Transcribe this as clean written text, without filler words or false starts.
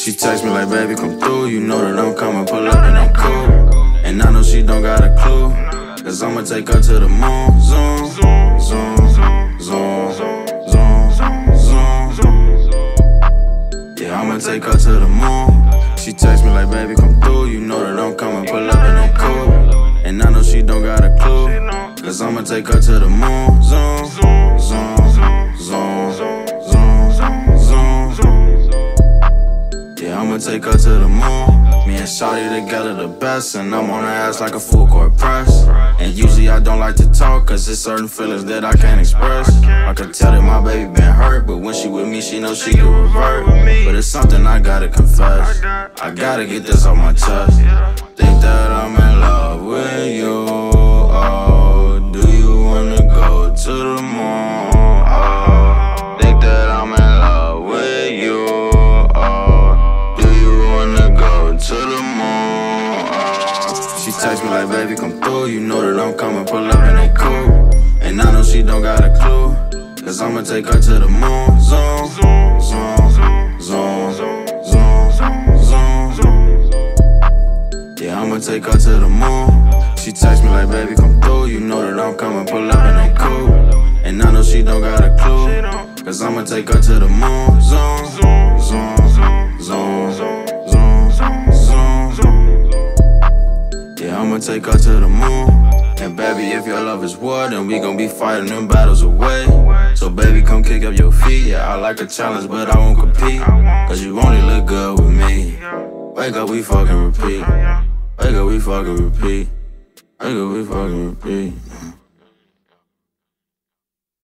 She text me like, baby, come through. You know that I'm coming, pull up and I'm cool. And I know she don't got a clue, cause I'ma take her to the moon. Zoom, zoom, zoom, zoom, zoom, zoom. Yeah, I'ma take her to the moon. She text me like, baby, come through. You know that I'm coming, pull up and I'm cool. And I know she don't got a clue, cause I'ma take her to the moon. Zoom, zoom, zoom, zoom, zoom, zoom. Yeah, I'ma take her to the moon. Me and Shawty together the best, and I'm on her ass like a full court press. And usually I don't like to talk, cause there's certain feelings that I can't express. I could tell that my baby been hurt, but when she with me, she knows she can revert. But it's something I gotta confess, I gotta get this off my chest. Think that I'm in love with you, oh. Do you wanna go to the moon, oh. Think that I'm in love with you, oh. Do you wanna go to the moon, oh. She text me like, baby, come through. You know that I'm coming, pull up and I'm cool. And I know she don't got a clue, cause I'ma take her to the moon. Zoom, zoom, zoom, zoom, zoom, zoom. Yeah, I'ma take her to the moon. She text me like, baby, come through. You know that I'm coming, pull up and I'm cool. And I know she don't got a clue, cause I'ma take her to the moon. Zoom, zoom, zoom, zoom, zoom, zoom. Yeah, I'ma take her to the moon. And baby, if your love is war, then we gon' be fighting them battles away. So baby, come kick up your feet. Yeah, I like a challenge, but I won't compete, cause you only look good with me. Wake up, we fucking repeat. Wake up, we fucking repeat. Wake up, we fucking repeat.